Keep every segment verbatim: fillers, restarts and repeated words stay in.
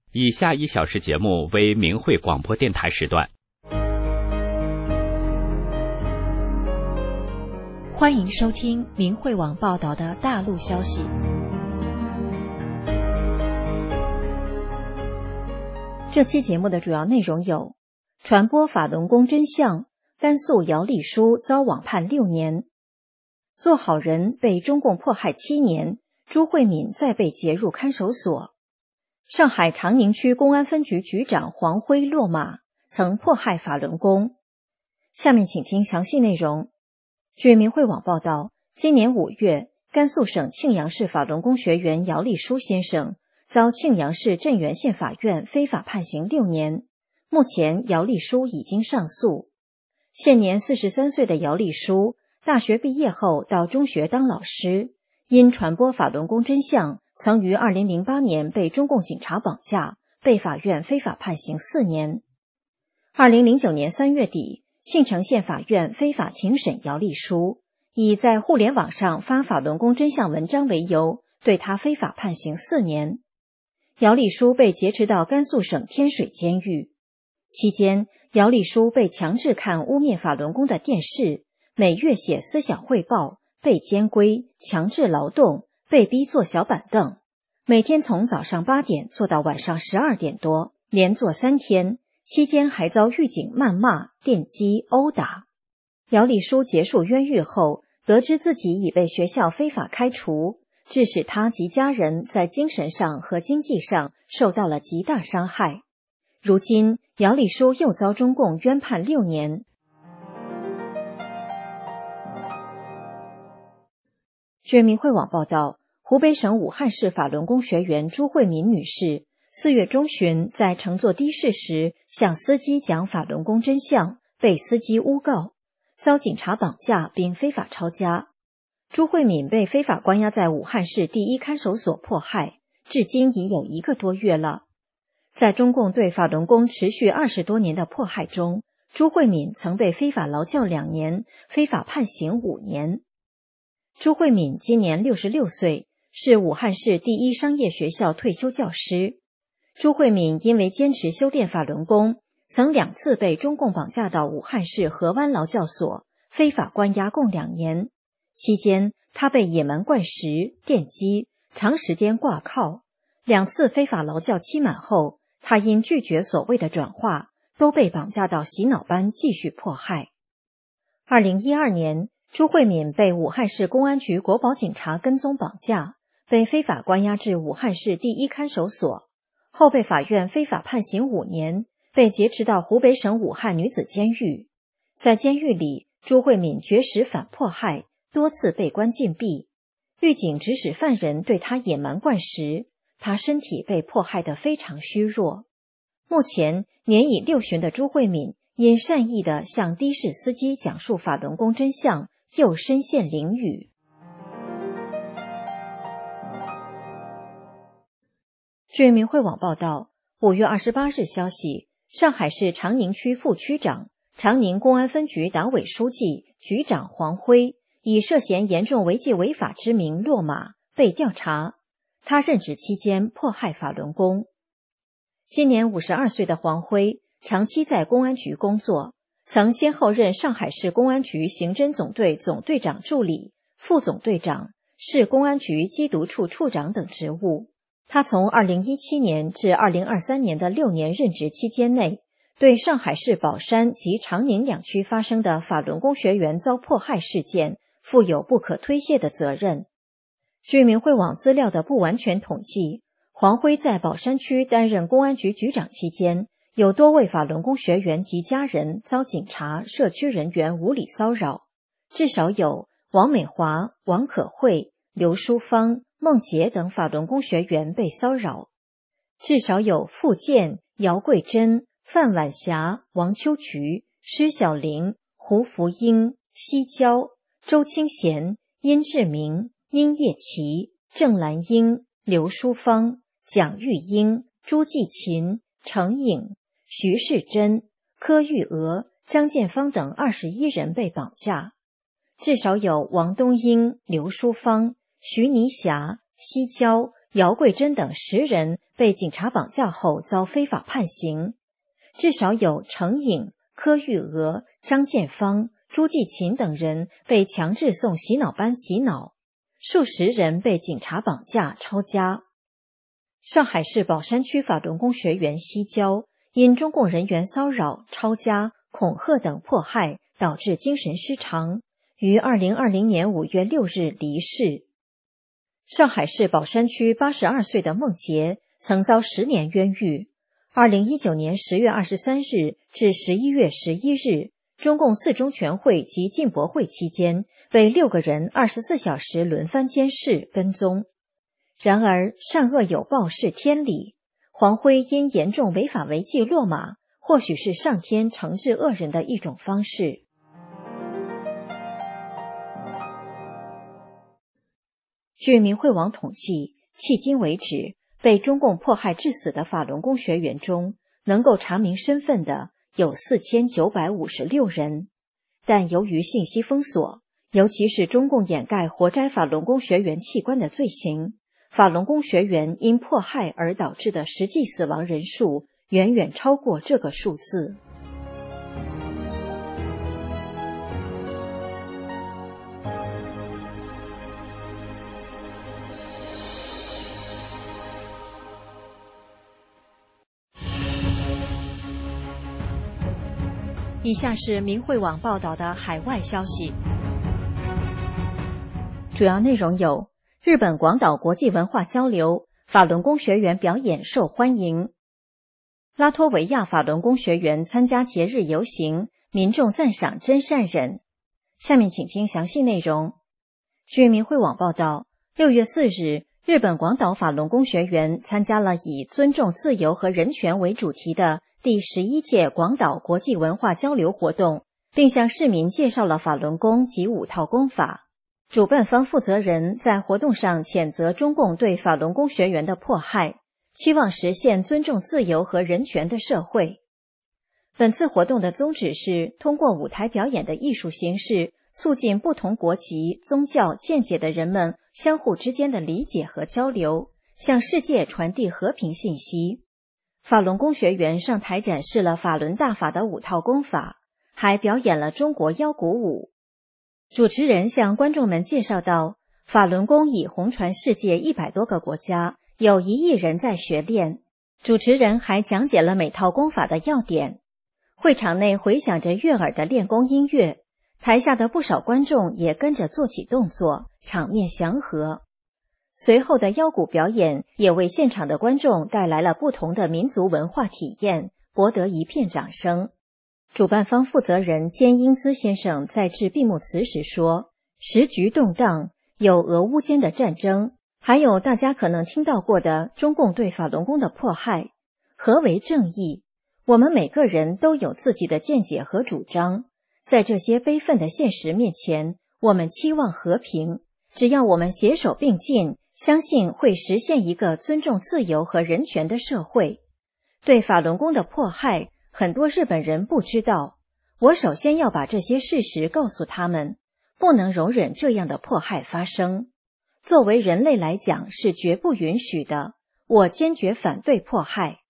以下一小时节目为明慧广播电台时段。 欢迎收听明慧网报道的大陆消息。这期节目的主要内容有：传播法轮功真相，甘肃姚丽书遭网判六年；做好人被中共迫害七年，朱慧敏再被劫入看守所；上海长宁区公安分局局长黄辉落马，曾迫害法轮功。下面请听详细内容。据明慧网报道，今年五月，甘肃省庆阳市法轮功学员姚丽书先生遭庆阳市镇原县法院非法判刑六年。目前姚丽书已经上诉。现年四十三岁的姚丽书，大学毕业后到中学当老师，因传播法轮功真相，曾于二零零八年被中共警察绑架，被法院非法判刑四年。二零零九年三月底，庆城县法院非法庭审姚丽书，以在互联网上发法轮功真相文章为由，对他非法判刑四年。姚丽书被劫持到甘肃省天水监狱，期间姚丽书被强制看污蔑法轮功的电视，每月写思想汇报，被监规、强制劳动，被逼坐小板凳，每天从早上八点坐到晚上十二点多，连坐三天。期间还遭狱警谩骂、电击、殴打。姚丽书结束冤狱后，得知自己已被学校非法开除，致使他及家人在精神上和经济上受到了极大伤害。如今，姚丽书又遭中共冤判六年。据明慧网报道，湖北省武汉市法轮功学员朱慧敏女士四月中旬在乘坐的士时向司机讲法轮功真相，被司机诬告，遭警察绑架并非法抄家。朱慧敏被非法关押在武汉市第一看守所迫害，至今已有一个多月了。在中共对法轮功持续二十多年的迫害中，朱慧敏曾被非法劳教两年，非法判刑五年。朱慧敏今年六十六岁，是武汉市第一商业学校退休教师。朱慧敏因为坚持修炼法轮功，曾两次被中共绑架到武汉市河湾劳教所，非法关押共两年。期间，他被野蛮灌食、电击，长时间挂靠。两次非法劳教期满后，他因拒绝所谓的转化，都被绑架到洗脑班继续迫害。二零一二年，朱慧敏被武汉市公安局国保警察跟踪绑架，被非法关押至武汉市第一看守所。后被法院非法判刑五年，被劫持到湖北省武汉女子监狱。在监狱里，朱慧敏绝食反迫害，多次被关禁闭。狱警指使犯人对她野蛮灌食，她身体被迫害得非常虚弱。目前年已六旬的朱慧敏因善意地向的士司机讲述法轮功真相，又身陷囹圄。据明慧网报道，五月二十八日消息，上海市长宁区副区长、长宁公安分局党委书记、局长黄辉以涉嫌严重违纪违法之名落马，被调查。他任职期间迫害法轮功。今年五十二岁的黄辉长期在公安局工作，曾先后任上海市公安局刑侦总队总队长助理、副总队长、市公安局缉毒处处长等职务。他从二零一七年至二零二三年的六年任职期间内，对上海市宝山及长宁两区发生的法轮功学员遭迫害事件负有不可推卸的责任。据明慧网资料的不完全统计，黄辉在宝山区担任公安局局长期间，有多位法轮功学员及家人遭警察、社区人员无理骚扰，至少有王美华、王可慧、刘淑芳、孟杰等法轮功学员被骚扰，至少有傅健、姚桂珍、范婉霞、王秋菊、施小玲、胡福英、西娇、周清贤、殷志明、殷叶琪、郑兰英、刘淑芳、蒋玉英、朱继勤、程颖、徐世珍、柯玉娥、张建芳等二十一人被绑架，至少有王东英、刘淑芳、徐妮霞、西娇、姚桂珍等十人被警察绑架后遭非法判刑，至少有程颖、柯玉娥、张建芳、朱继勤等人被强制送洗脑班洗脑，数十人被警察绑架抄家。上海市宝山区法轮功学员西郊因中共人员骚扰、抄家、恐吓等迫害，导致精神失常，于二零二零年五月六日离世。上海市宝山区八十二岁的孟杰曾遭十年冤狱，二零一九年十月二十三日至十一月十一日，中共四中全会及进博会期间，被六个人二十四小时轮番监视跟踪。然而善恶有报是天理，黄辉因严重违法违纪落马，或许是上天惩治恶人的一种方式。据明慧网统计，迄今为止，被中共迫害致死的法轮功学员中，能够查明身份的有四千九百五十六人。但由于信息封锁，尤其是中共掩盖活摘法轮功学员器官的罪行，法轮功学员因迫害而导致的实际死亡人数远远超过这个数字。以下是明慧网报道的海外消息，主要内容有：日本广岛国际文化交流，法轮功学员表演受欢迎；拉脱维亚法轮功学员参加节日游行，民众赞赏真善忍。下面请听详细内容。据明慧网报道，六月四日，日本广岛法轮功学员参加了以尊重自由和人权为主题的第十一届广岛国际文化交流活动，并向市民介绍了法轮功及五套功法。主办方负责人在活动上谴责中共对法轮功学员的迫害，期望实现尊重自由和人权的社会。本次活动的宗旨是通过舞台表演的艺术形式，促进不同国籍、宗教、见解的人们相互之间的理解和交流，向世界传递和平信息。法轮功学员上台展示了法轮大法的五套功法，还表演了中国腰鼓舞。主持人向观众们介绍到，法轮功已红传世界一百多个国家，有一亿人在学练。主持人还讲解了每套功法的要点。会场内回响着悦耳的练功音乐，台下的不少观众也跟着做起动作，场面祥和。随后的腰鼓表演也为现场的观众带来了不同的民族文化体验，博得一片掌声。主办方负责人兼英姿先生在致闭幕词时说，时局动荡，有俄乌间的战争，还有大家可能听到过的中共对法轮功的迫害。何为正义？我们每个人都有自己的见解和主张，在这些悲愤的现实面前，我们期望和平。只要我们携手并进，相信会实现一个尊重自由和人权的社会。对法轮功的迫害，很多日本人不知道。我首先要把这些事实告诉他们，不能容忍这样的迫害发生。作为人类来讲是绝不允许的，我坚决反对迫害。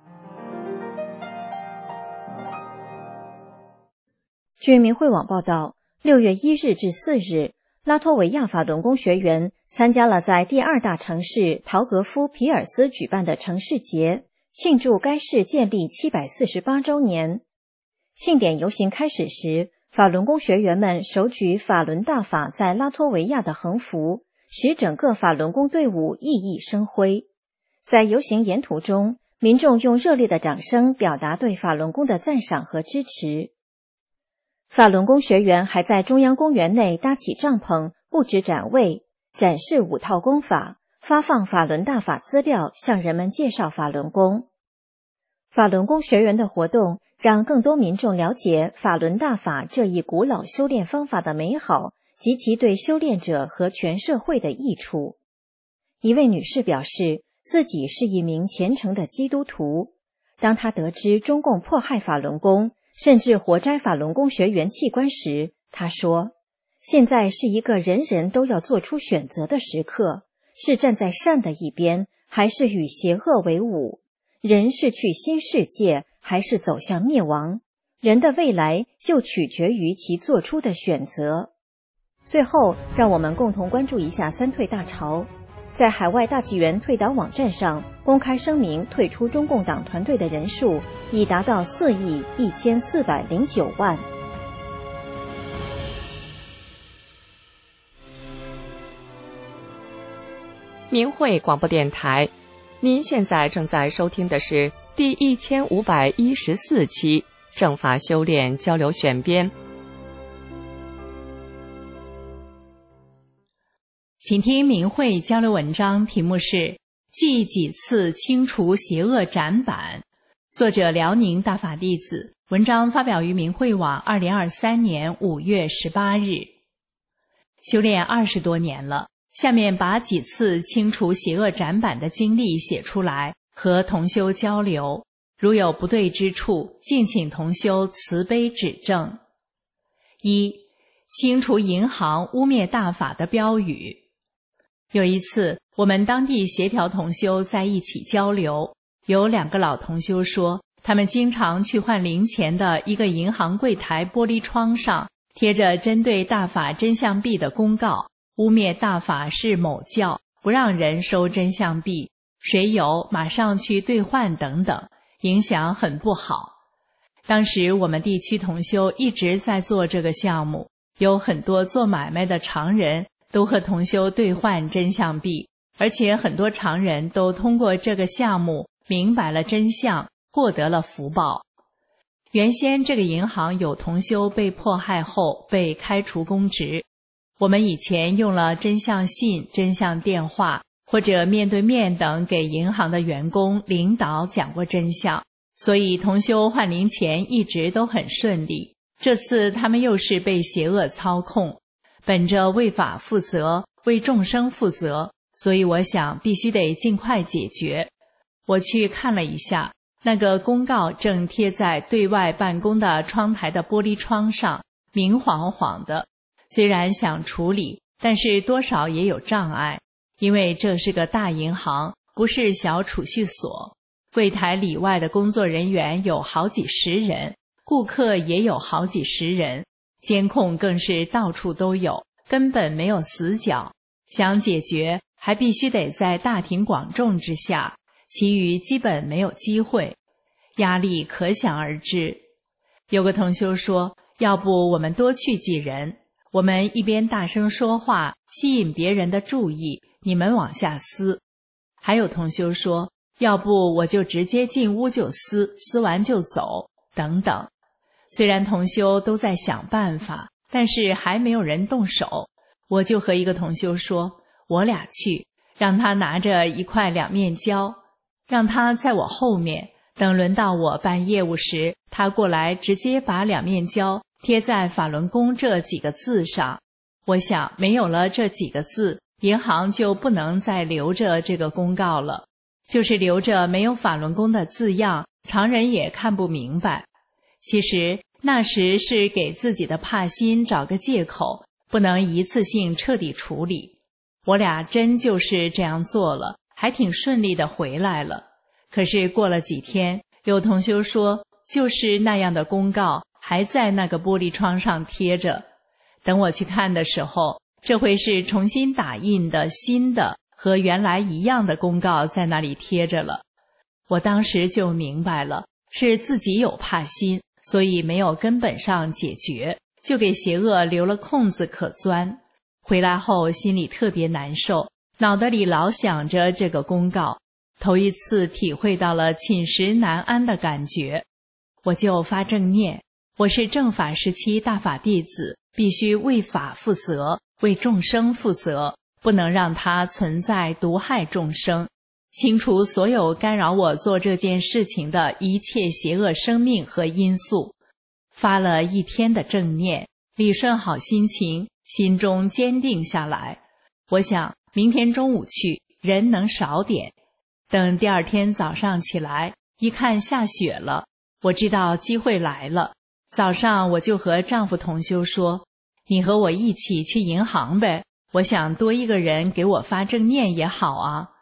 据明慧网报道，六月一日至四日，拉脱维亚法轮功学员参加了在第二大城市陶格夫皮尔斯举办的城市节，庆祝该市建立七百四十八周年。庆典游行开始时，法轮功学员们手举法轮大法在拉脱维亚的横幅，使整个法轮功队伍熠熠生辉。在游行沿途中，民众用热烈的掌声表达对法轮功的赞赏和支持。法轮功学员还在中央公园内搭起帐篷，布置展位，展示五套功法，发放法轮大法资料，向人们介绍法轮功。法轮功学员的活动让更多民众了解法轮大法这一古老修炼方法的美好及其对修炼者和全社会的益处。一位女士表示，自己是一名虔诚的基督徒。当她得知中共迫害法轮功，甚至活摘法轮功学员器官时，她说，现在是一个人人都要做出选择的时刻，是站在善的一边， 还是与邪恶为伍？人是去新世界，还是走向灭亡？人的未来就取决于其做出的选择。最后，让我们共同关注一下三退大潮。在海外大纪元退党网站上公开声明退出中共党团队的人数已达到四亿一千四百零九万。 明慧广播电台，您现在正在收听的是第一千五百一十四期正法修炼交流选编。 请听明慧交流文章，题目是继几次清除邪恶展板，作者辽宁大法弟子，文章发表于明慧网二零二三年五月十八日。修炼二十多年了，下面把几次清除邪恶展板的经历写出来，和同修交流，如有不对之处，敬请同修慈悲指正。一、清除银行污蔑大法的标语。有一次，我们当地协调同修在一起交流，有两个老同修说，他们经常去换零钱的一个银行柜台玻璃窗上贴着针对大法真相币的公告，污蔑大法是某教，不让人收真相币，谁有马上去兑换等等，影响很不好。当时我们地区同修一直在做这个项目，有很多做买卖的常人都和同修兑换真相币，而且很多常人都通过这个项目明白了真相，获得了福报。原先这个银行有同修被迫害后被开除公职，我们以前用了真相信、真相电话或者面对面等给银行的员工、领导讲过真相，所以同修换零钱一直都很顺利。这次他们又是被邪恶操控，本着为法负责、为众生负责，所以我想必须得尽快解决。我去看了一下，那个公告正贴在对外办公的窗台的玻璃窗上，明晃晃的。虽然想处理，但是多少也有障碍，因为这是个大银行，不是小储蓄所。柜台里外的工作人员有好几十人，顾客也有好几十人，监控更是到处都有，根本没有死角。想解决，还必须得在大庭广众之下，其余基本没有机会，压力可想而知。有个同修说，要不我们多去几人，我们一边大声说话，吸引别人的注意，你们往下撕。还有同修说，要不我就直接进屋就撕，撕完就走，等等。虽然同修都在想办法，但是还没有人动手。我就和一个同修说，我俩去，让他拿着一块两面胶，让他在我后面，等轮到我办业务时，他过来直接把两面胶贴在法轮功这几个字上。我想没有了这几个字，银行就不能再留着这个公告了，就是留着没有法轮功的字样，常人也看不明白。其实那时是给自己的怕心找个借口，不能一次性彻底处理。我俩真就是这样做了，还挺顺利的回来了。可是过了几天，有同修说，就是那样的公告还在那个玻璃窗上贴着。等我去看的时候，这回是重新打印的新的和原来一样的公告在那里贴着了。我当时就明白了，是自己有怕心，所以没有根本上解决，就给邪恶留了空子可钻。回来后心里特别难受，脑袋里老想着这个公告，头一次体会到了寝食难安的感觉。我就发正念，我是正法时期大法弟子，必须为法负责，为众生负责，不能让它存在毒害众生，清除所有干扰我做这件事情的一切邪恶生命和因素。发了一天的正念，理顺好心情，心中坚定下来。我想明天中午去，人能少点。等第二天早上起来，一看下雪了，我知道机会来了。早上我就和丈夫同修说，你和我一起去银行呗，我想多一个人给我发正念也好啊。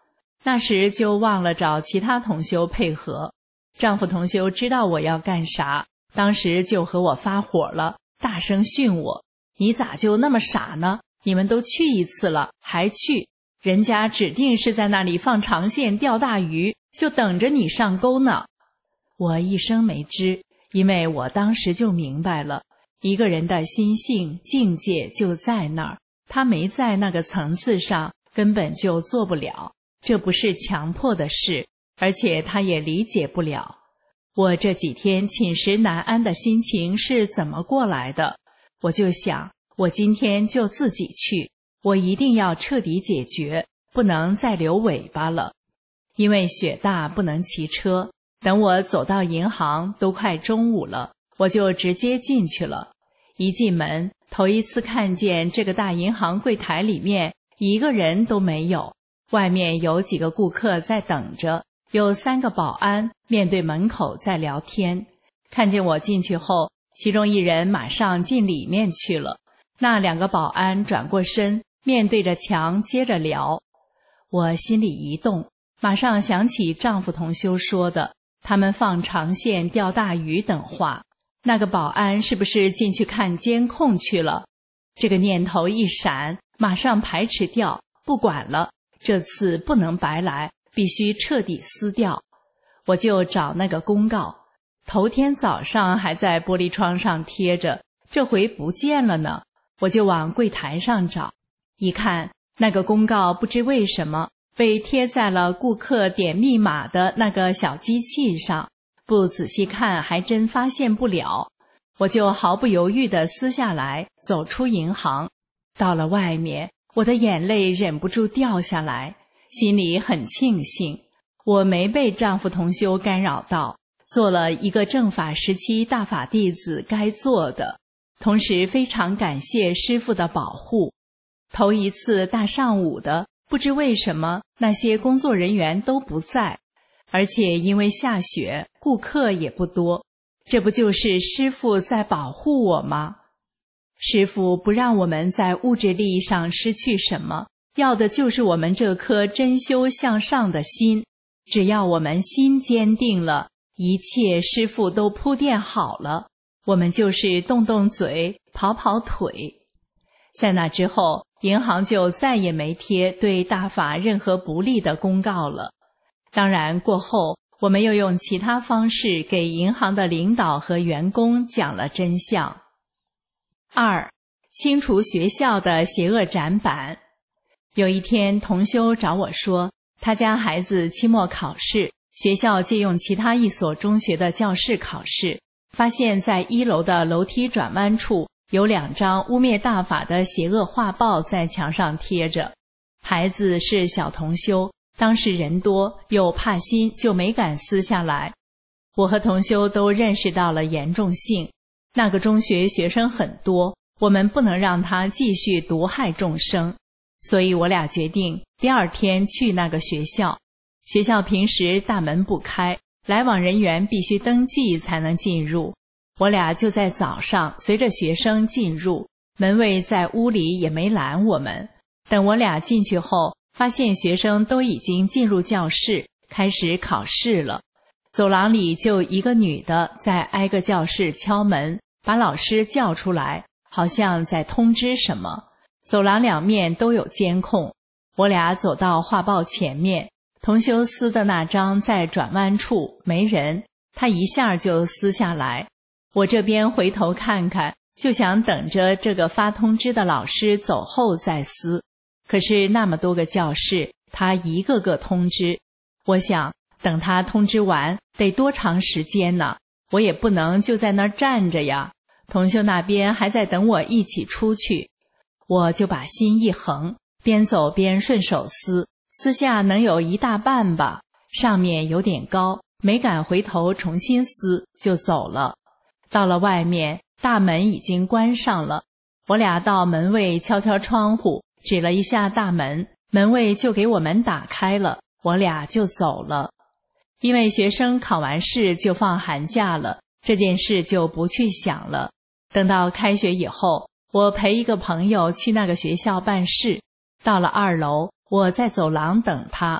那时就忘了找其他同修配合。丈夫同修知道我要干啥，当时就和我发火了，大声训我：你咋就那么傻呢？你们都去一次了，还去？人家指定是在那里放长线钓大鱼，就等着你上钩呢。我一声没吱，因为我当时就明白了，一个人的心性境界就在那儿，他没在那个层次上，根本就做不了，这不是强迫的事，而且他也理解不了。我这几天寝食难安的心情是怎么过来的？我就想，我今天就自己去，我一定要彻底解决，不能再留尾巴了。因为雪大不能骑车，等我走到银行都快中午了，我就直接进去了。一进门，头一次看见这个大银行柜台里面一个人都没有，外面有几个顾客在等着，有三个保安面对门口在聊天。看见我进去后，其中一人马上进里面去了，那两个保安转过身，面对着墙接着聊。我心里一动，马上想起丈夫同修说的他们放长线钓大鱼等话，那个保安是不是进去看监控去了？这个念头一闪，马上排斥掉，不管了，这次不能白来，必须彻底撕掉。我就找那个公告，头天早上还在玻璃窗上贴着，这回不见了呢。我就往柜台上找，一看那个公告不知为什么被贴在了顾客点密码的那个小机器上，不仔细看还真发现不了。我就毫不犹豫地撕下来，走出银行。到了外面，我的眼泪忍不住掉下来，心里很庆幸我没被丈夫同修干扰到，做了一个正法时期大法弟子该做的，同时非常感谢师父的保护。头一次大上午的，不知为什么那些工作人员都不在，而且因为下雪，顾客也不多，这不就是师父在保护我吗？师父不让我们在物质利益上失去什么，要的就是我们这颗真修向上的心。只要我们心坚定了，一切师父都铺垫好了，我们就是动动嘴，跑跑腿。在那之后，银行就再也没贴对大法任何不利的公告了。当然过后，我们又用其他方式给银行的领导和员工讲了真相。二、清除学校的邪恶展板。有一天，同修找我说，他家孩子期末考试，学校借用其他一所中学的教室考试，发现在一楼的楼梯转弯处有两张污蔑大法的邪恶画报在墙上贴着。孩子是小同修，当时人多又怕心，就没敢撕下来。我和同修都认识到了严重性，那个中学学生很多，我们不能让他继续毒害众生，所以我俩决定第二天去那个学校。学校平时大门不开，来往人员必须登记才能进入。我俩就在早上随着学生进入，门卫在屋里也没拦我们。等我俩进去后，发现学生都已经进入教室，开始考试了。走廊里就一个女的在挨个教室敲门，把老师叫出来，好像在通知什么。走廊两面都有监控。我俩走到画报前面，同修撕的那张在转弯处没人，他一下就撕下来。我这边回头看看，就想等着这个发通知的老师走后再撕。可是那么多个教室，他一个个通知，我想等他通知完得多长时间呢？我也不能就在那儿站着呀。同修那边还在等我一起出去，我就把心一横，边走边顺手撕，撕下能有一大半吧，上面有点高，没敢回头重新撕，就走了。到了外面，大门已经关上了，我俩到门卫敲敲窗户，指了一下大门，门卫就给我们打开了，我俩就走了。因为学生考完试就放寒假了，这件事就不去想了。等到开学以后，我陪一个朋友去那个学校办事，到了二楼，我在走廊等他。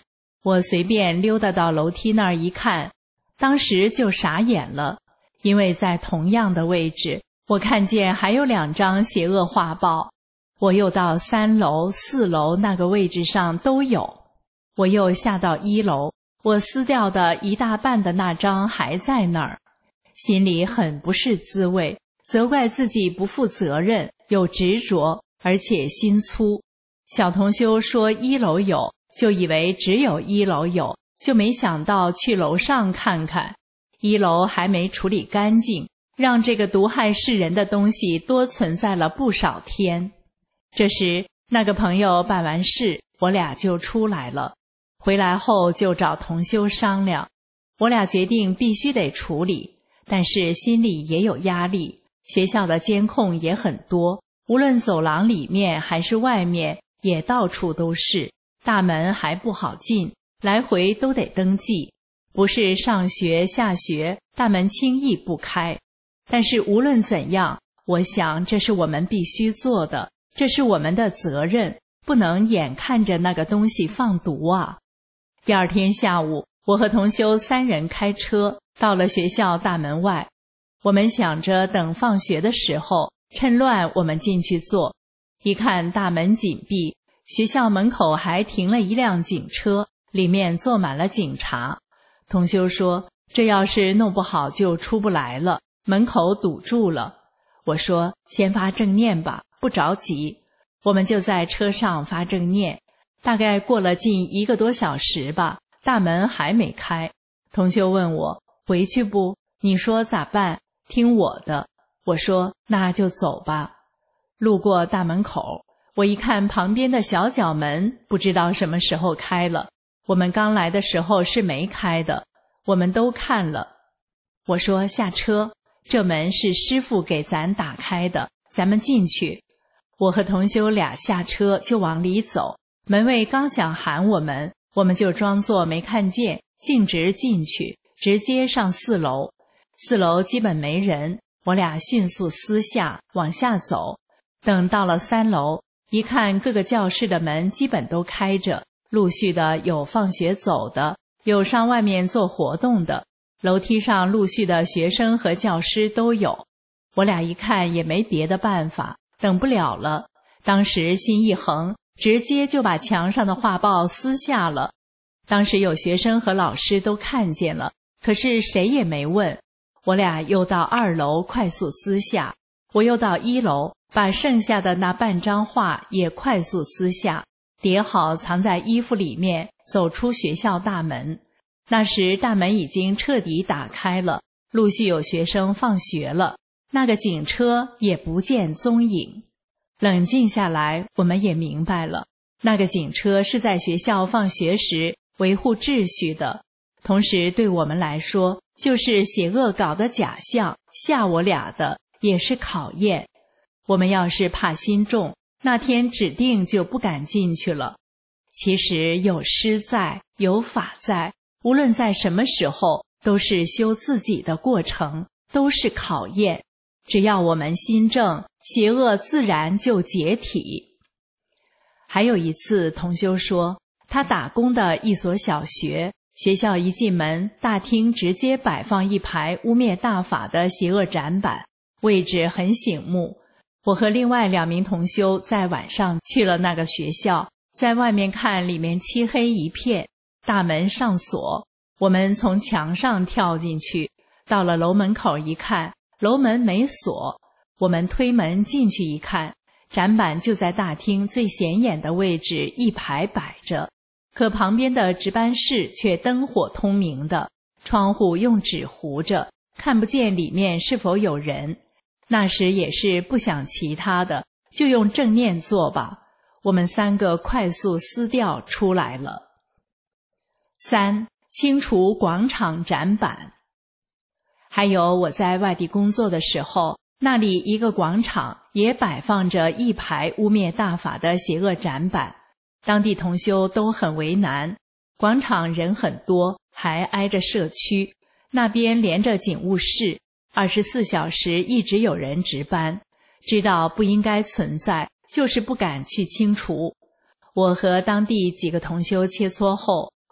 我随便溜达到楼梯那儿一看，当时就傻眼了，因为在同样的位置，我看见还有两张邪恶画报。我又到三楼、四楼那个位置上都有。我又下到一楼，我撕掉的一大半的那张还在那儿，心里很不是滋味，责怪自己不负责任，有执着，而且心粗。小同修说一楼有，就以为只有一楼有，就没想到去楼上看看，一楼还没处理干净，让这个毒害世人的东西多存在了不少天。这时那个朋友办完事，我俩就出来了。回来后就找同修商量，我俩决定必须得处理，但是心里也有压力。学校的监控也很多，无论走廊里面还是外面，也到处都是，大门还不好进，来回都得登记，不是上学下学，大门轻易不开。但是无论怎样，我想这是我们必须做的，这是我们的责任，不能眼看着那个东西放毒啊。第二天下午，我和同修三人开车到了学校大门外，我们想着等放学的时候，趁乱我们进去坐。一看大门紧闭，学校门口还停了一辆警车，里面坐满了警察。同修说，这要是弄不好就出不来了，门口堵住了。我说，先发正念吧，不着急。我们就在车上发正念，大概过了近一个多小时吧，大门还没开。同修问我，回去不？你说咋办？听我的。我说，那就走吧。路过大门口，我一看旁边的小角门，不知道什么时候开了，我们刚来的时候是没开的，我们都看了。我说，下车，这门是师父给咱打开的，咱们进去。我和同修俩下车就往里走，门卫刚想喊我们，我们就装作没看见，径直进去，直接上四楼。四楼基本没人，我俩迅速私下往下走。等到了三楼，一看各个教室的门基本都开着，陆续的有放学走的，有上外面做活动的，楼梯上陆续的学生和教师都有。我俩一看也没别的办法，等不了了，当时心一横，直接就把墙上的画报撕下了。当时有学生和老师都看见了，可是谁也没问。我俩又到二楼快速撕下，我又到一楼，把剩下的那半张画也快速撕下，叠好藏在衣服里面，走出学校大门。那时大门已经彻底打开了，陆续有学生放学了，那个警车也不见踪影。冷静下来，我们也明白了，那个警车是在学校放学时维护秩序的，同时对我们来说，就是邪恶搞的假象，吓我俩的，也是考验。我们要是怕心重，那天指定就不敢进去了。其实有师在，有法在，无论在什么时候，都是修自己的过程，都是考验。只要我们心正，邪恶自然就解体。还有一次，同修说，他打工的一所小学，学校一进门，大厅直接摆放一排污蔑大法的邪恶展板，位置很醒目。我和另外两名同修在晚上去了那个学校，在外面看，里面漆黑一片，大门上锁，我们从墙上跳进去，到了楼门口一看，楼门没锁，我们推门进去一看，展板就在大厅最显眼的位置一排摆着，可旁边的值班室却灯火通明的，窗户用纸糊着，看不见里面是否有人。那时也是不想其他的，就用正念做吧。我们三个快速撕掉出来了。三、清除广场展板。还有我在外地工作的时候，那里一个广场也摆放着一排污蔑大法的邪恶展板，当地同修都很为难。广场人很多，还挨着社区，那边连着警务室，二十四小时一直有人值班，知道不应该存在，就是不敢去清除。我和当地几个同修切磋后，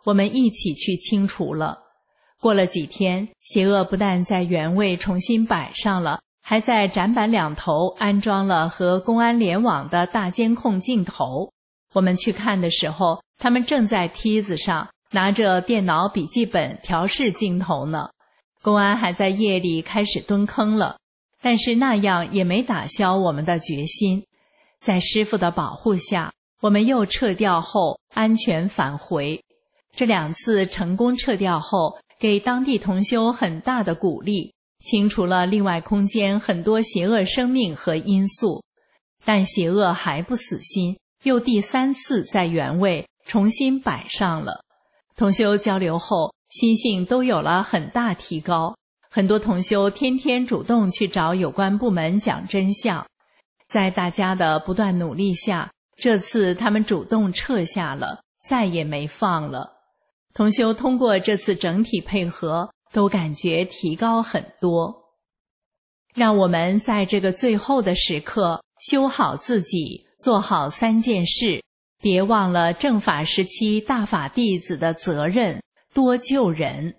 我们一起去清除了。过了几天，邪恶不但在原位重新摆上了，还在展板两头安装了和公安联网的大监控镜头。我们去看的时候，他们正在梯子上拿着电脑笔记本调试镜头呢。公安还在夜里开始蹲坑了，但是那样也没打消我们的决心。在师父的保护下，我们又撤掉后安全返回。这两次成功撤掉后，给当地同修很大的鼓励，清除了另外空间很多邪恶生命和因素。但邪恶还不死心，又第三次在原位重新摆上了。同修交流后，心性都有了很大提高，很多同修天天主动去找有关部门讲真相。在大家的不断努力下，这次他们主动撤下了，再也没放了。同修通过这次整体配合，都感觉提高很多。让我们在这个最后的时刻修好自己，做好三件事，别忘了正法时期大法弟子的责任，多救人。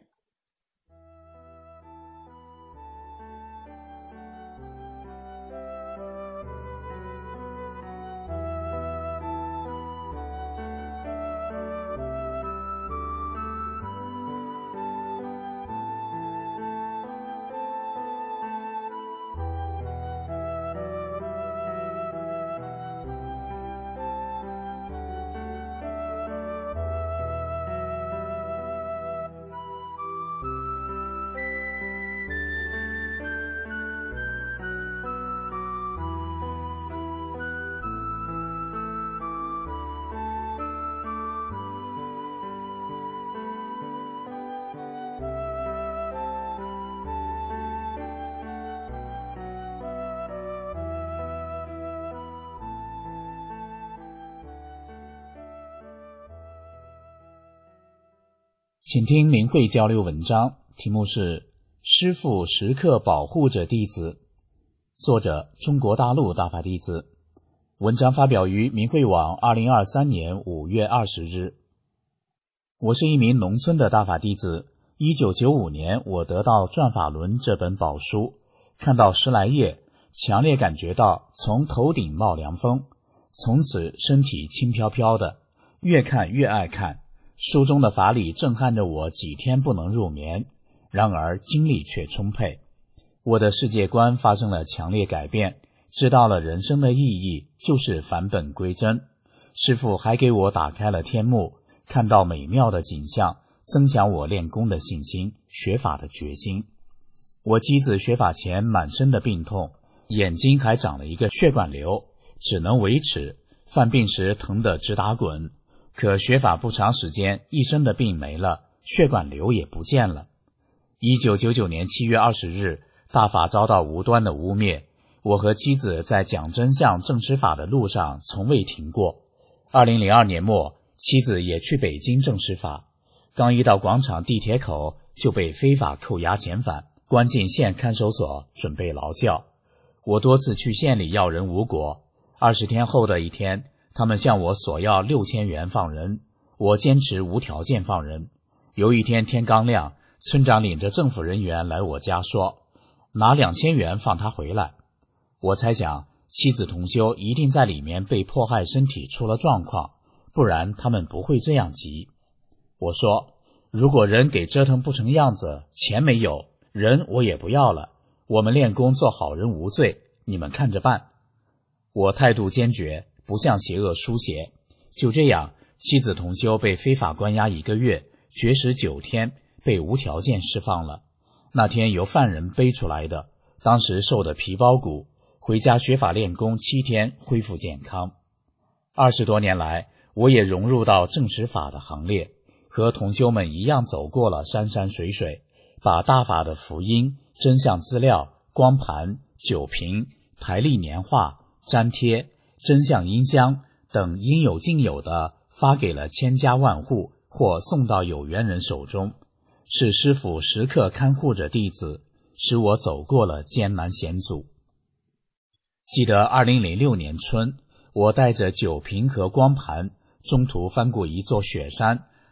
请听明慧交流文章，题目是师父时刻保护着弟子，作者中国大陆大法弟子。文章发表于明慧网二零二三年五月二十日。我是一名农村的大法弟子，一九九五年我得到《转法轮》这本宝书，看到十来页，强烈感觉到从头顶冒凉风，从此身体轻飘飘的，越看越爱看。书中的法理震撼着我几天不能入眠，然而精力却充沛。我的世界观发生了强烈改变，知道了人生的意义就是返本归真。师父还给我打开了天幕，看到美妙的景象，增强我练功的信心，学法的决心。我妻子学法前满身的病痛，眼睛还长了一个血管瘤，只能维持，犯病时疼得直打滚。可学法不长时间，一身的病没了，血管瘤也不见了。一九九九年七月二十日，大法遭到无端的污蔑，我和妻子在讲真相证实法的路上从未停过。二零零二年末，妻子也去北京证实法，刚一到广场地铁口就被非法扣押遣返，关进县看守所，准备劳教。我多次去县里要人无果，二十天后的一天，他们向我索要六千元放人，我坚持无条件放人。有一天天刚亮，村长领着政府人员来我家说，拿两千元放他回来。我猜想妻子同修一定在里面被迫害身体出了状况，不然他们不会这样急。我说，如果人给折腾不成样子，钱没有，人我也不要了，我们练功做好人无罪，你们看着办。我态度坚决，不向邪恶输血。就这样，妻子同修被非法关押一个月，绝食九天，被无条件释放了。那天由犯人背出来的，当时瘦得皮包骨，回家学法练功七天，恢复健康。二十多年来，我也融入到证实法的行列，和同修们一样走过了山山水水，把大法的福音、真相资料、光盘、酒瓶、台历年画、粘贴、真相音箱等应有尽有的发给了千家万户，或送到有缘人手中，是师父时刻看护着弟子，使我走过了艰难险阻。记得二零零六年春，我带着酒瓶和光盘，中途翻过一座雪山，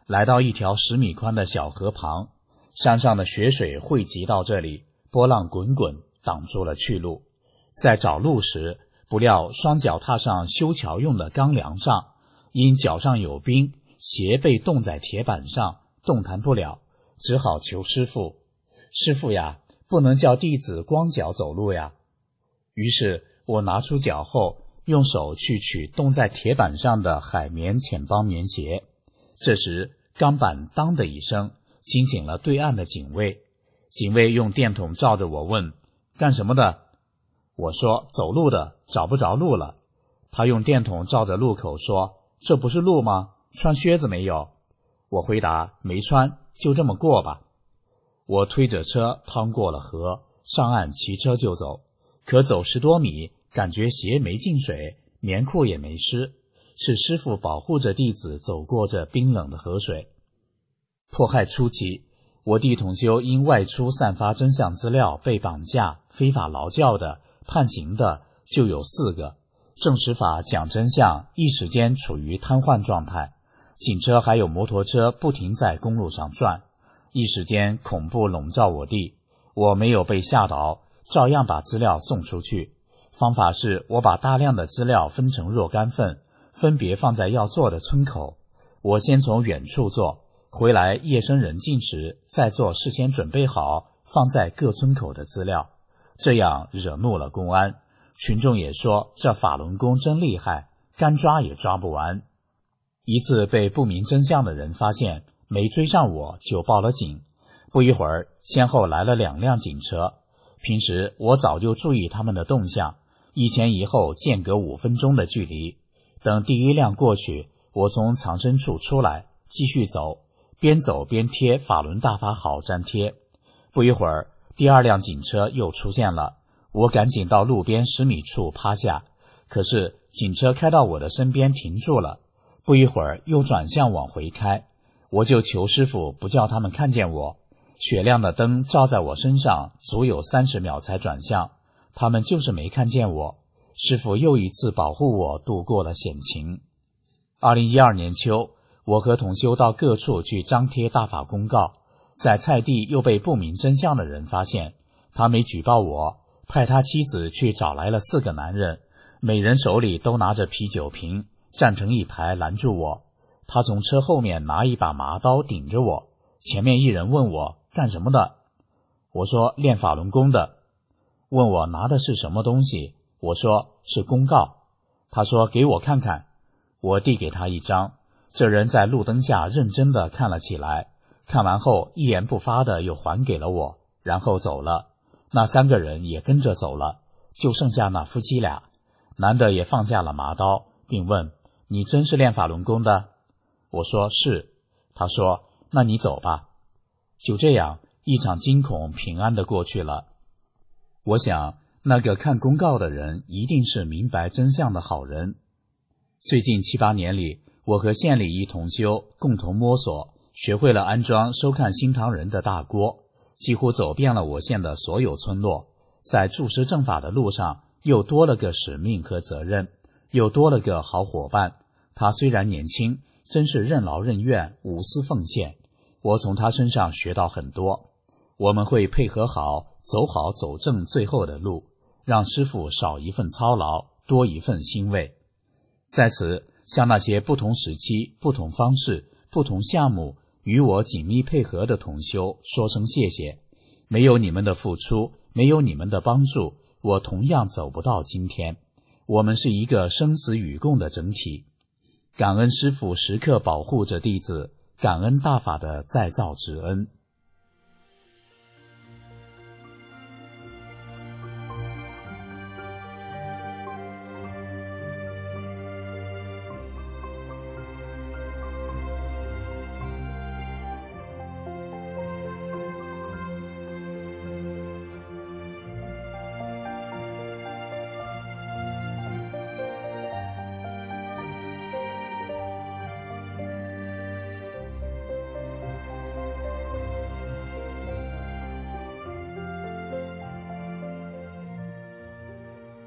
来到一条十米宽的小河旁，山上的雪水汇集到这里，波浪滚滚，挡住了去路。在找路时，不料双脚踏上修桥用的钢梁上，因脚上有冰，鞋被冻在铁板上，动弹不了，只好求师傅。师傅呀，不能叫弟子光脚走路呀。于是我拿出脚后，用手去取冻在铁板上的海绵浅帮棉鞋。这时钢板当的一声，惊醒了对岸的警卫。警卫用电筒照着我问：干什么的？我说：走路的，找不着路了。他用电筒照着路口说：这不是路吗？穿靴子没有？我回答：没穿，就这么过吧。我推着车趟过了河，上岸骑车就走。可走十多米，感觉鞋没进水，棉裤也没湿，是师傅保护着弟子走过这冰冷的河水。迫害初期，我弟同修因外出散发真相资料被绑架、非法劳教的、判刑的就有四个。证实法讲真相一时间处于瘫痪状态，警车还有摩托车不停在公路上转，一时间恐怖笼罩我弟。我没有被吓倒，照样把资料送出去。方法是我把大量的资料分成若干份，分别放在要做的村口。我先从远处做，回来夜深人静时再做事先准备好放在各村口的资料。这样惹怒了公安，群众也说这法轮功真厉害，干抓也抓不完。一次被不明真相的人发现，没追上我就报了警。不一会儿，先后来了两辆警车。平时我早就注意他们的动向，一前一后间隔五分钟的距离。等第一辆过去，我从藏身处出来，继续走，边走边贴法轮大法好粘贴。不一会儿，第二辆警车又出现了，我赶紧到路边十米处趴下，可是警车开到我的身边停住了，不一会儿又转向往回开。我就求师傅不叫他们看见我，雪亮的灯照在我身上，足有三十秒才转向，他们就是没看见我。师傅又一次保护我度过了险情。二零一二年秋，我和同修到各处去张贴大法公告，在菜地又被不明真相的人发现，他没举报我，派他妻子去找来了四个男人，每人手里都拿着啤酒瓶，站成一排拦住我。他从车后面拿一把麻刀顶着我，前面一人问我干什么的，我说练法轮功的。问我拿的是什么东西，我说是公告。他说给我看看，我递给他一张，这人在路灯下认真地看了起来，看完后一言不发的又还给了我，然后走了。那三个人也跟着走了，就剩下那夫妻俩。男的也放下了麻刀，并问你真是练法轮功的？我说是。他说那你走吧。就这样，一场惊恐平安的过去了。我想那个看公告的人一定是明白真相的好人。最近七八年里，我和县里一同修共同摸索，学会了安装收看新唐人的大锅，几乎走遍了我县的所有村落。在注释正法的路上，又多了个使命和责任，又多了个好伙伴。他虽然年轻，真是任劳任怨，无私奉献。我从他身上学到很多。我们会配合好，走好走正最后的路，让师父少一份操劳，多一份欣慰。在此，向那些不同时期、不同方式、不同项目与我紧密配合的同修说声谢谢。没有你们的付出，没有你们的帮助，我同样走不到今天。我们是一个生死与共的整体。感恩师父时刻保护着弟子，感恩大法的再造之恩。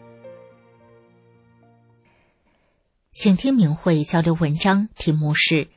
请听明慧交流文章，题目是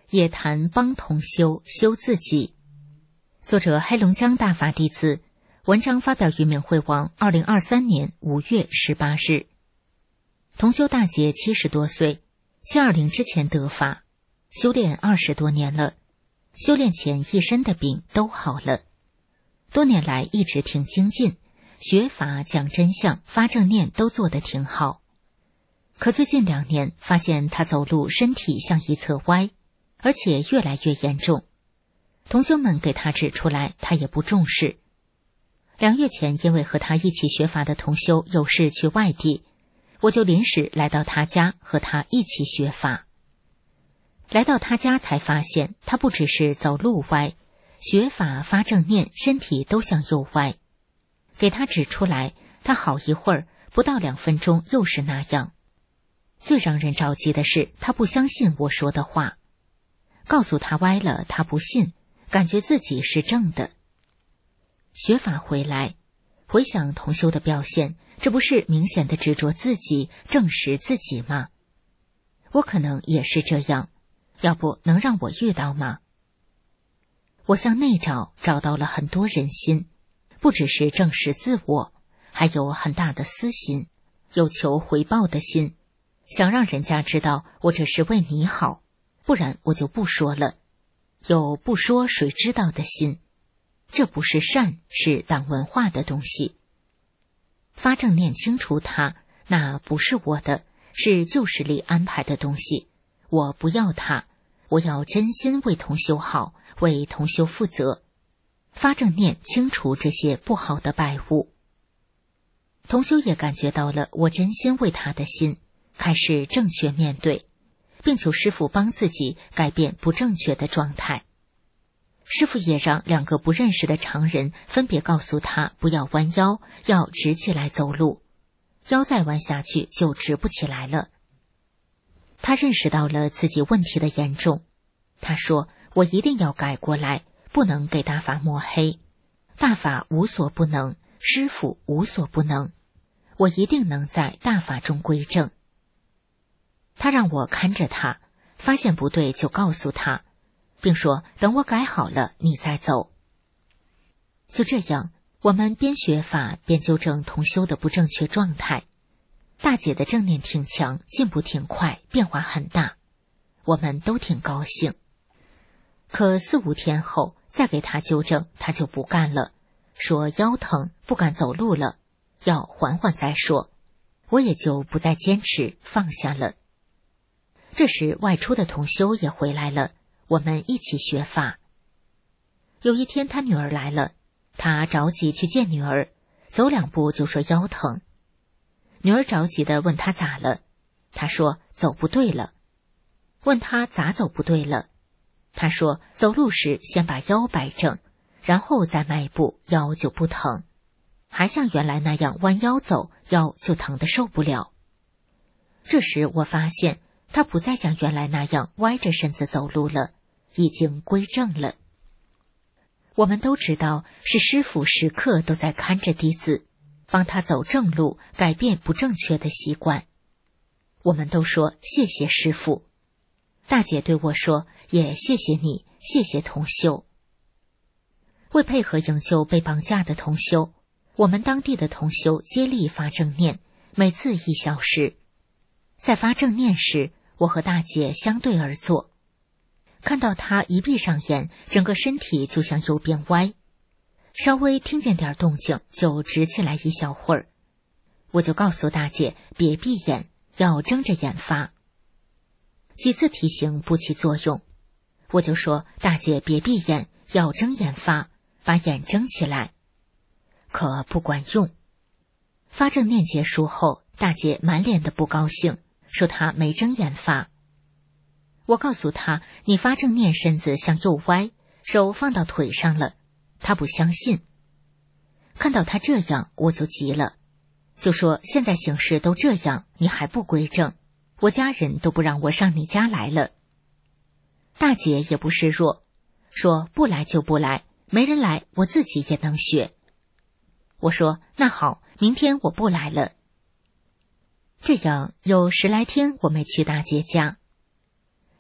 也谈帮同修修自己。作者黑龙江大法弟子，文章发表于明慧网二零二三年五月十八日。同修大姐七十多岁，七二零之前得法，修炼二十多年了，修炼前一身的病都好了。多年来一直挺精进，学法讲真相发正念都做得挺好。可最近两年发现她走路身体向一侧歪，而且越来越严重。同修们给她指出来，她也不重视。两月前因为和她一起学法的同修有事去外地，我就临时来到他家和他一起学法。来到他家才发现，他不只是走路歪，学法发正念身体都向右歪。给他指出来，他好一会儿，不到两分钟又是那样。最让人着急的是，他不相信我说的话。告诉他歪了，他不信，感觉自己是正的。学法回来，回想同修的表现，这不是明显的执着自己，证实自己吗？我可能也是这样，要不能让我遇到吗？我向内找，找到了很多人心，不只是证实自我，还有很大的私心，有求回报的心，想让人家知道我这是为你好，不然我就不说了，有不说谁知道的心。这不是善，是党文化的东西。发正念清除它，那不是我的，是旧时里安排的东西，我不要它，我要真心为同修好，为同修负责。发正念清除这些不好的败物。同修也感觉到了我真心为他的心，开始正确面对，并求师父帮自己改变不正确的状态。师父也让两个不认识的常人分别告诉他不要弯腰，要直起来走路，腰再弯下去就直不起来了。他认识到了自己问题的严重，他说我一定要改过来，不能给大法抹黑，大法无所不能，师父无所不能，我一定能在大法中归正。他让我看着他，发现不对就告诉他，并说等我改好了你再走。就这样，我们边学法边纠正同修的不正确状态。大姐的正念挺强，进步挺快，变化很大，我们都挺高兴。可四五天后再给她纠正，她就不干了，说腰疼不敢走路了，要缓缓再说。我也就不再坚持，放下了。这时外出的同修也回来了，我们一起学法。有一天他女儿来了，他着急去见女儿，走两步就说腰疼。女儿着急地问他咋了，他说走不对了。问他咋走不对了，他说走路时先把腰摆正，然后再迈步，腰就不疼，还像原来那样弯腰走，腰就疼得受不了。这时我发现他不再像原来那样歪着身子走路了，已经归正了。我们都知道是师父时刻都在看着弟子，帮他走正路，改变不正确的习惯。我们都说谢谢师父。大姐对我说，也谢谢你，谢谢同修。为配合营救被绑架的同修，我们当地的同修接力发正念，每次一小时。在发正念时，我和大姐相对而坐，看到她一闭上眼，整个身体就向右边歪，稍微听见点动静就直起来一小会儿。我就告诉大姐别闭眼，要睁着眼发。几次提醒不起作用，我就说大姐别闭眼，要睁眼发，把眼睁起来。可不管用。发正念结束后，大姐满脸的不高兴，说她没睁眼发。我告诉她，你发正念身子向右歪，手放到腿上了，她不相信。看到她这样，我就急了，就说现在形势都这样，你还不归正，我家人都不让我上你家来了。大姐也不示弱，说不来就不来，没人来我自己也能学。我说那好，明天我不来了。这样有十来天我没去大姐家。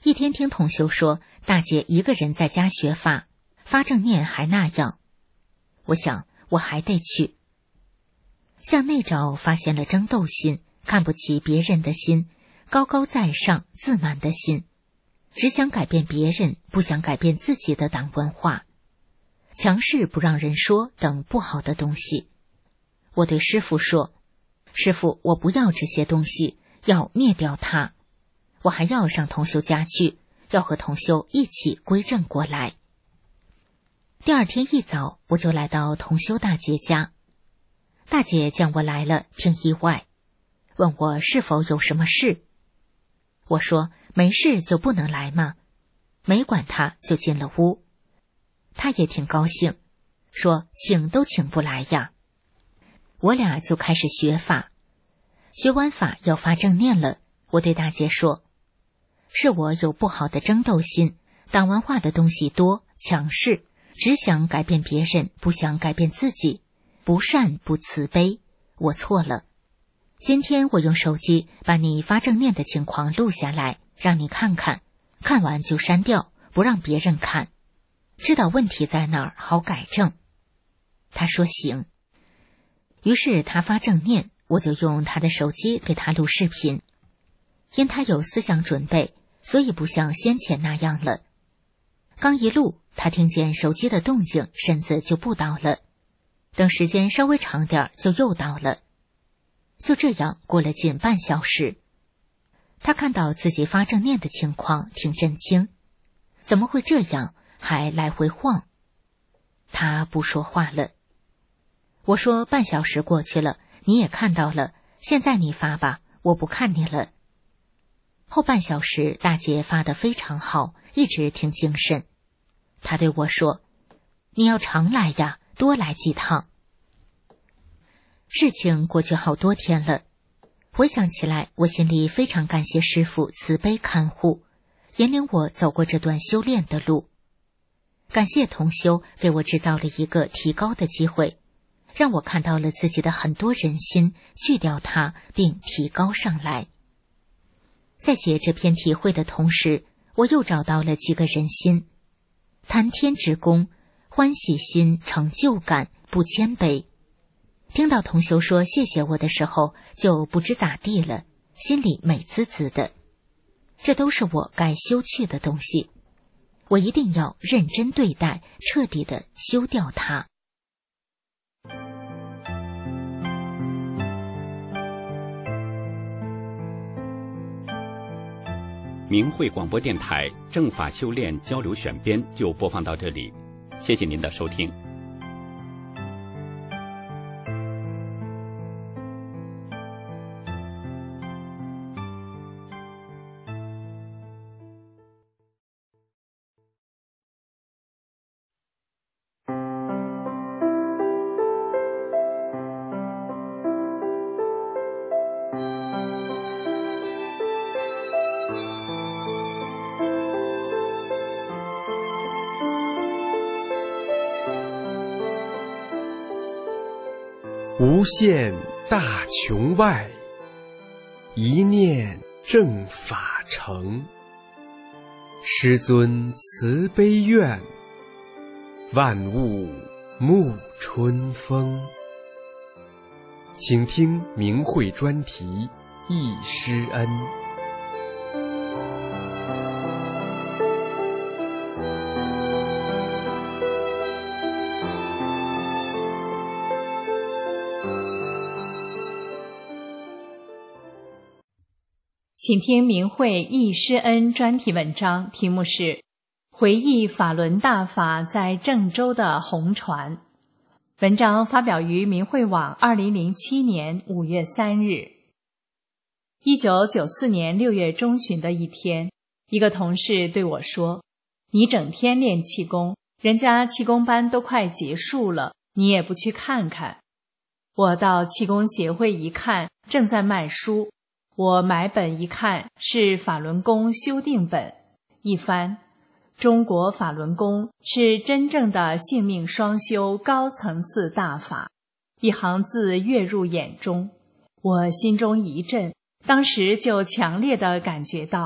一天听同修说，大姐一个人在家学法，发正念还那样。我想我还得去。向内找发现了争斗心，看不起别人的心，高高在上自满的心，只想改变别人，不想改变自己的党文化，强势不让人说等不好的东西。我对师父说，师父，我不要这些东西，要灭掉它。我还要上同修家去，要和同修一起归正过来。第二天一早，我就来到同修大姐家。大姐见我来了，挺意外，问我是否有什么事。我说没事就不能来吗？没管他就进了屋。他也挺高兴，说请都请不来呀。我俩就开始学法，学完法要发正念了。我对大姐说，是我有不好的争斗心，党文化的东西多，强势，只想改变别人，不想改变自己，不善不慈悲，我错了。今天我用手机把你发正念的情况录下来，让你看看，看完就删掉，不让别人看，知道问题在哪儿，好改正。他说行。于是他发正念，我就用他的手机给他录视频。因他有思想准备，所以不像先前那样了。刚一录，他听见手机的动静，身子就不倒了。等时间稍微长点就又倒了。就这样过了近半小时，他看到自己发正念的情况，挺震惊，怎么会这样，还来回晃。他不说话了。我说半小时过去了，你也看到了，现在你发吧，我不看你了。后半小时大姐发得非常好，一直挺精神。她对我说，你要常来呀，多来几趟。事情过去好多天了，回想起来，我心里非常感谢师父慈悲看护，引领我走过这段修炼的路。感谢同修给我制造了一个提高的机会，让我看到了自己的很多人心，去掉它并提高上来。在写这篇体会的同时，我又找到了几个人心：谈天之功，欢喜心，成就感，不谦卑。听到同修说谢谢我的时候，就不知咋地了，心里美滋滋的。这都是我该修去的东西，我一定要认真对待，彻底的修掉它。 明慧广播电台正法修炼交流选编就播放到这里，谢谢您的收听。 无限大穹外，一念正法成。师尊慈悲愿，万物沐春风。请听明慧专题忆师恩。 请听明慧忆师恩专题文章，题目是回忆法轮大法在郑州的红传。文章发表于明慧网二零零七年五月三日。一九九四年六月中旬的一天，一个同事对我说，你整天练气功，人家气功班都快结束了，你也不去看看。我到气功协会一看，正在卖书，我买本一看，是法轮功修订本，一翻，中国法轮功是真正的性命双修高层次大法，一行字跃入眼中，我心中一震，当时就强烈地感觉到，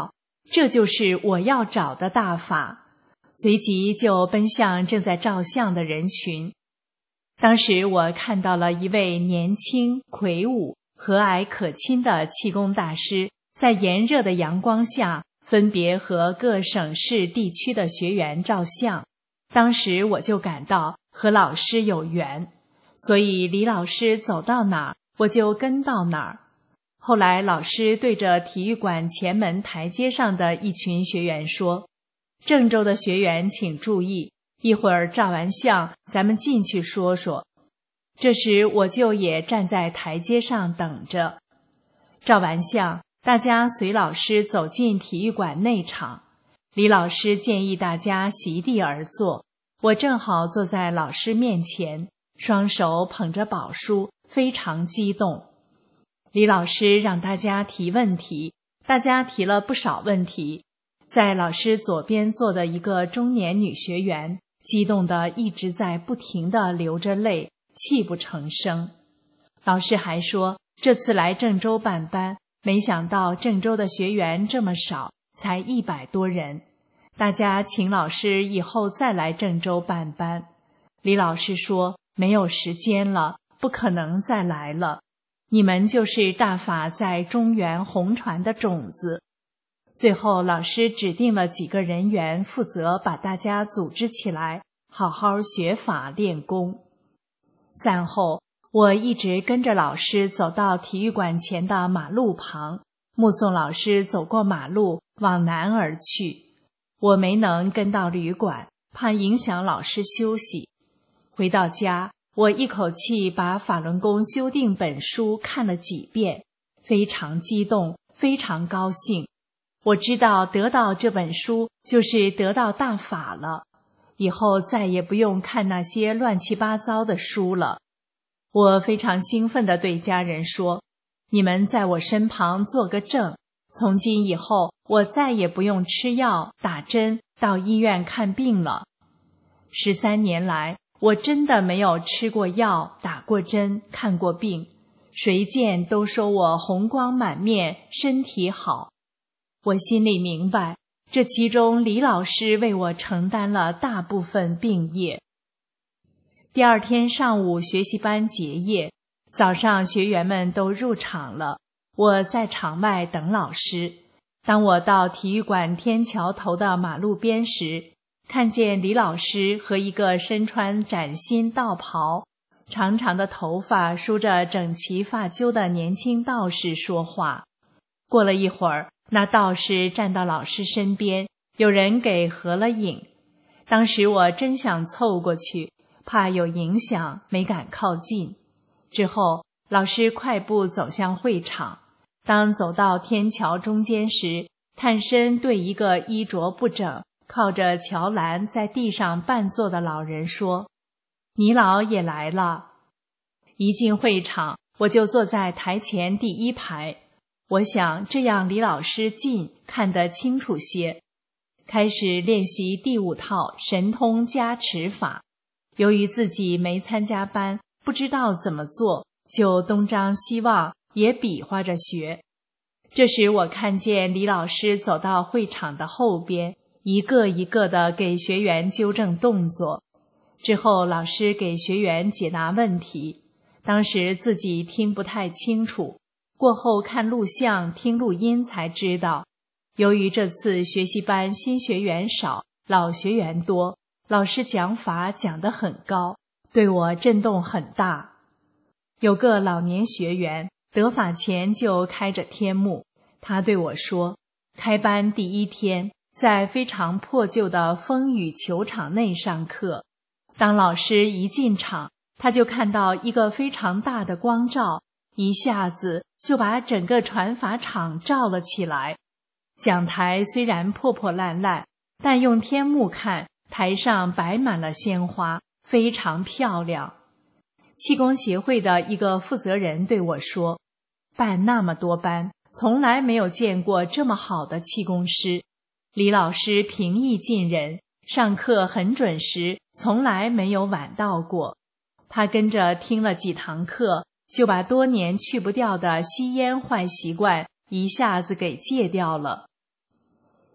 这就是我要找的大法，随即就奔向正在照相的人群。当时我看到了一位年轻、魁梧、和蔼可亲的气功大师，在炎热的阳光下分别和各省市地区的学员照相。当时我就感到和老师有缘，所以李老师走到哪儿，我就跟到哪儿。后来老师对着体育馆前门台阶上的一群学员说：“郑州的学员请注意，一会儿照完相，咱们进去说说。”这时我就也站在台阶上等着。照完相，大家随老师走进体育馆内场。李老师建议大家席地而坐，我正好坐在老师面前，双手捧着宝书，非常激动。李老师让大家提问题，大家提了不少问题。在老师左边坐的一个中年女学员，激动得一直在不停地流着泪，泣不成声。老师还说，这次来郑州办班，没想到郑州的学员这么少，才一百多人。大家请老师以后再来郑州办班。李老师说，没有时间了，不可能再来了。你们就是大法在中原红传的种子。最后老师指定了几个人员负责把大家组织起来，好好学法练功。散后，我一直跟着老师走到体育馆前的马路旁，目送老师走过马路往南而去。我没能跟到旅馆，怕影响老师休息。回到家，我一口气把《法轮功修订本》书看了几遍，非常激动，非常高兴。我知道得到这本书就是得到大法了，以后再也不用看那些乱七八糟的书了。我非常兴奋地对家人说，你们在我身旁做个证，从今以后我再也不用吃药、打针、到医院看病了。十三年来，我真的没有吃过药、打过针、看过病，谁见都说我红光满面，身体好。我心里明白，这其中李老师为我承担了大部分病业。第二天上午学习班结业，早上学员们都入场了，我在场外等老师。当我到体育馆天桥头的马路边时，看见李老师和一个身穿崭新道袍、长长的头发梳着整齐发揪的年轻道士说话。过了一会儿，那道士站到老师身边，有人给合了影。当时我真想凑过去，怕有影响，没敢靠近。之后，老师快步走向会场。当走到天桥中间时，探身对一个衣着不整、靠着桥栏在地上半坐的老人说：“你老也来了。”一进会场，我就坐在台前第一排。我想这样离老师近，看得清楚些。开始练习第五套神通加持法。由于自己没参加班，不知道怎么做，就东张西望，也比划着学。这时我看见李老师走到会场的后边，一个一个地给学员纠正动作。之后老师给学员解答问题，当时自己听不太清楚，过后看录像听录音才知道，由于这次学习班新学员少，老学员多，老师讲法讲得很高，对我震动很大。有个老年学员得法前就开着天幕，他对我说，开班第一天在非常破旧的风雨球场内上课，当老师一进场，他就看到一个非常大的光照，一下子就把整个传法场照了起来。讲台虽然破破烂烂，但用天幕看，台上摆满了鲜花，非常漂亮。气功协会的一个负责人对我说，办那么多班，从来没有见过这么好的气功师。李老师平易近人，上课很准时，从来没有晚到过。他跟着听了几堂课，就把多年去不掉的吸烟坏习惯一下子给戒掉了。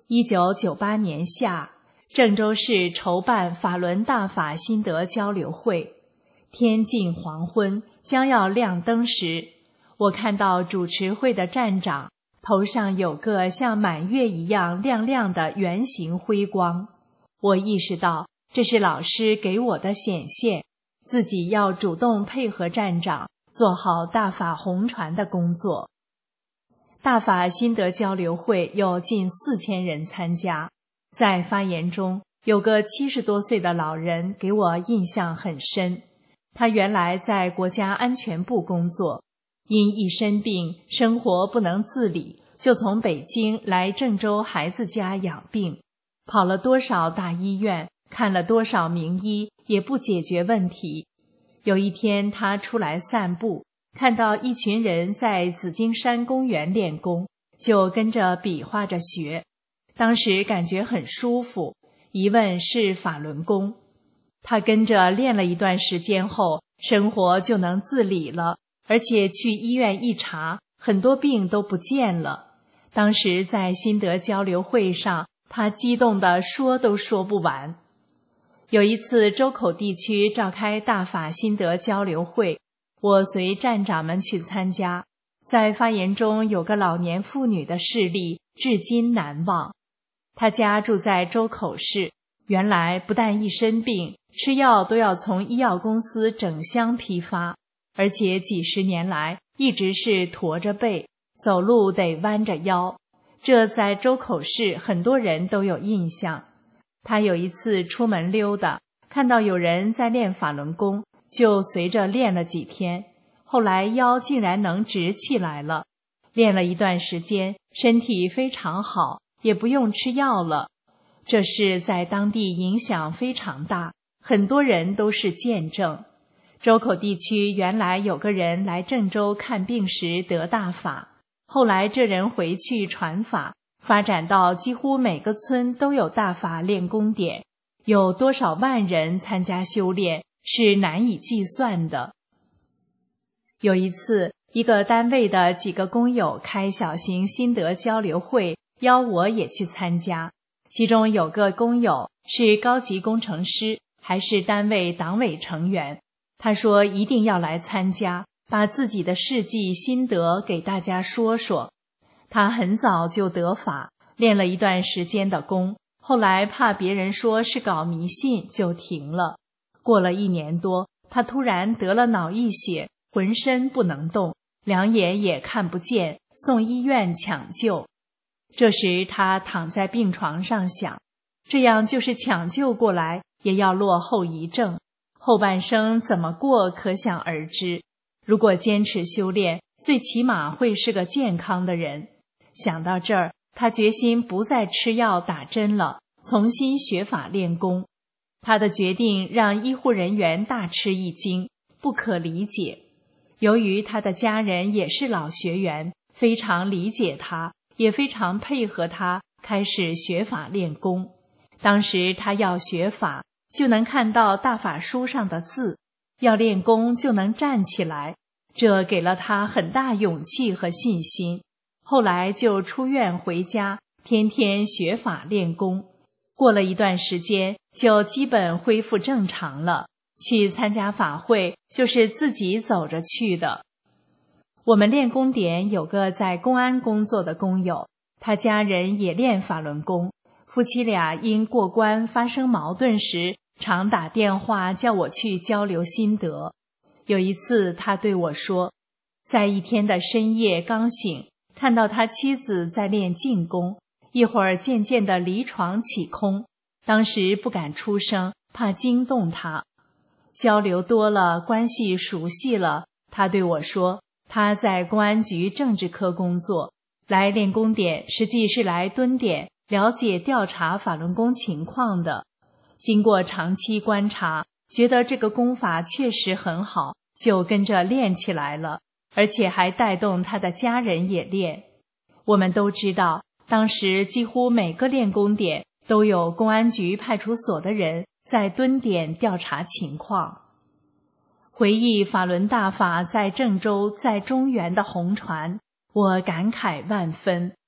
一九九八年夏，郑州市筹办法轮大法心得交流会。天近黄昏，将要亮灯时，我看到主持会的站长头上有个像满月一样亮亮的圆形辉光。我意识到这是老师给我的显现，自己要主动配合站长，做好大法弘传的工作。大法心得交流会有近四千人参加，在发言中，有个七十多岁的老人给我印象很深。他原来在国家安全部工作，因一生病，生活不能自理，就从北京来郑州孩子家养病，跑了多少大医院，看了多少名医，也不解决问题。有一天他出来散步，看到一群人在紫金山公园练功，就跟着比划着学。当时感觉很舒服，一问是法轮功。他跟着练了一段时间后，生活就能自理了，而且去医院一查，很多病都不见了。当时在心得交流会上，他激动地说都说不完。有一次周口地区召开大法心得交流会，我随站长们去参加。在发言中有个老年妇女的事例至今难忘。她家住在周口市，原来不但一生病，吃药都要从医药公司整箱批发，而且几十年来一直是驼着背，走路得弯着腰。这在周口市很多人都有印象。他有一次出门溜达，看到有人在练法轮功，就随着练了几天，后来腰竟然能直起来了。练了一段时间，身体非常好，也不用吃药了。这事在当地影响非常大，很多人都是见证。周口地区原来有个人来郑州看病时得大法，后来这人回去传法，发展到几乎每个村都有大法练功点，有多少万人参加修炼是难以计算的。有一次，一个单位的几个工友开小型心得交流会，邀我也去参加。其中有个工友是高级工程师，还是单位党委成员。他说一定要来参加，把自己的事迹心得给大家说说。他很早就得法，练了一段时间的功，后来怕别人说是搞迷信，就停了。过了一年多，他突然得了脑溢血，浑身不能动，两眼也看不见，送医院抢救。这时他躺在病床上想，这样就是抢救过来，也要落后遗症，后半生怎么过可想而知。如果坚持修炼，最起码会是个健康的人。想到这儿，他决心不再吃药打针了，重新学法练功。他的决定让医护人员大吃一惊，不可理解。由于他的家人也是老学员，非常理解他，也非常配合他开始学法练功。当时他要学法，就能看到大法书上的字，要练功就能站起来，这给了他很大勇气和信心。后来就出院回家，天天学法练功。过了一段时间，就基本恢复正常了。去参加法会就是自己走着去的。我们练功点有个在公安工作的工友，他家人也练法轮功，夫妻俩因过关发生矛盾时，常打电话叫我去交流心得。有一次他对我说，在一天的深夜刚醒，看到他妻子在练静功，一会儿渐渐地离床起空，当时不敢出声，怕惊动他。交流多了，关系熟悉了，他对我说，他在公安局政治科工作，来练功点实际是来蹲点了解调查法轮功情况的。经过长期观察，觉得这个功法确实很好，就跟着练起来了，而且还带动他的家人也练。我们都知道，当时几乎每个练功点都有公安局派出所的人在蹲点调查情况。回忆法轮大法在郑州在中原的红传，我感慨万分。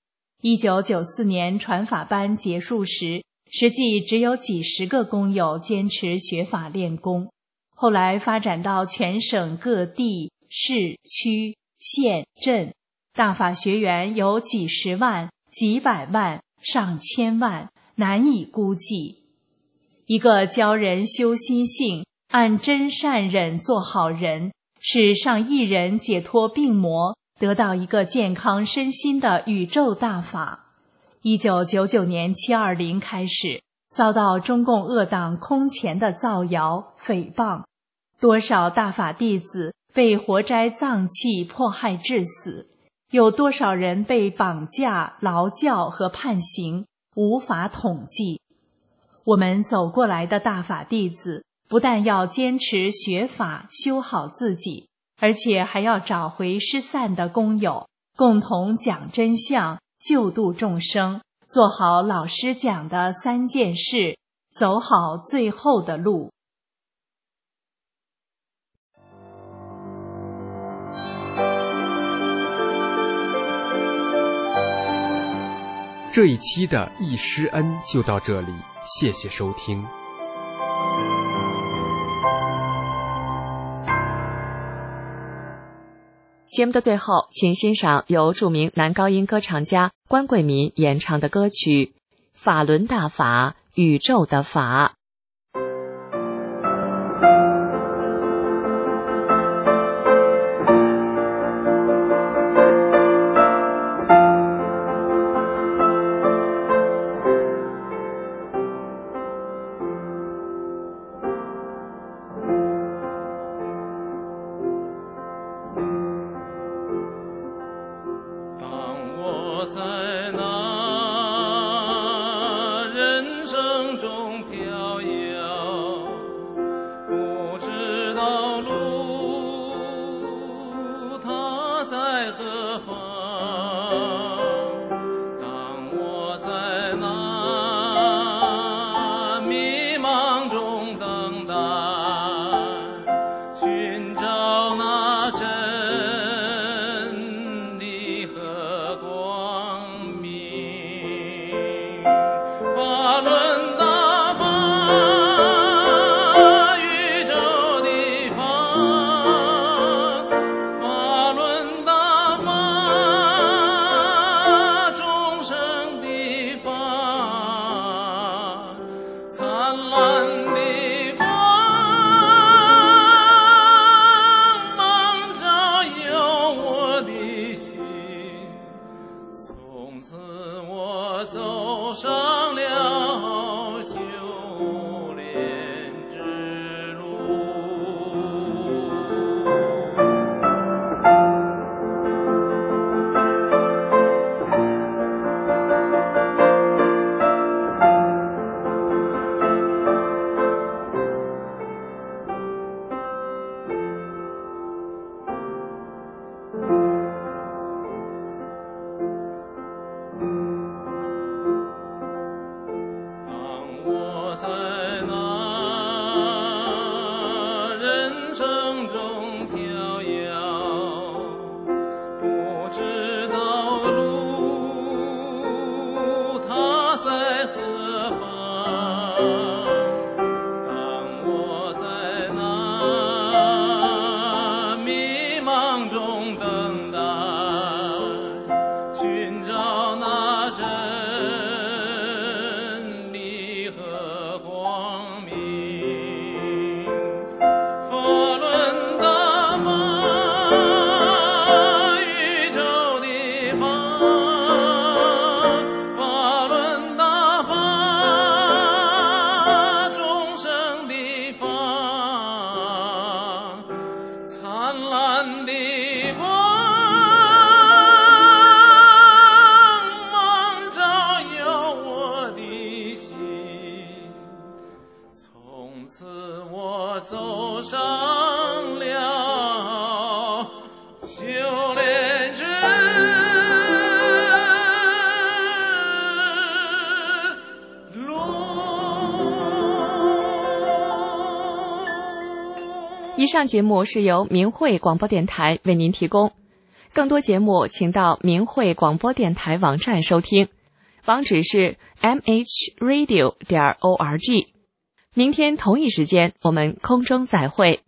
一九九四年传法班结束时，实际只有几十个工友坚持学法练功，后来发展到全省各地、市、区、县、镇，大法学员有几十万、几百万、上千万，难以估计。一个教人修心性，按真善忍做好人，使上亿人解脱病魔，得到一个健康身心的宇宙大法。一九九九年七二零开始，遭到中共恶党空前的造谣诽谤，多少大法弟子被活摘脏器迫害致死，有多少人被绑架、劳教和判刑，无法统计。我们走过来的大法弟子，不但要坚持学法修好自己，而且还要找回失散的工友，共同讲真相，救度众生，做好老师讲的三件事，走好最后的路。 这一期的易师恩就到这里，谢谢收听。 节目的最后，请欣赏由著名男高音歌唱家关贵民演唱的歌曲《法轮大法，宇宙的法》。以上节目是由明慧广播电台为您提供， 更多节目请到明慧广播电台网站收听，网址是 m h radio 点 org。明天同一时间我们空中再会。